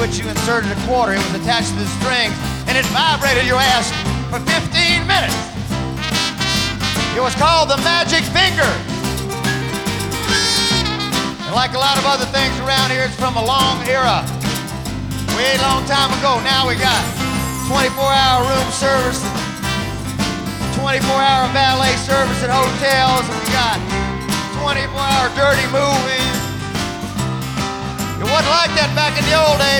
which you inserted a quarter. It was attached to the strings, and it vibrated your ass for 15 minutes. It was called the Magic Finger. And like a lot of other things around here, it's from a long era. Way long time ago. Now we got 24-hour room service, 24-hour valet service at hotels, and we got 24-hour dirty movies. It wasn't like that back in the old days.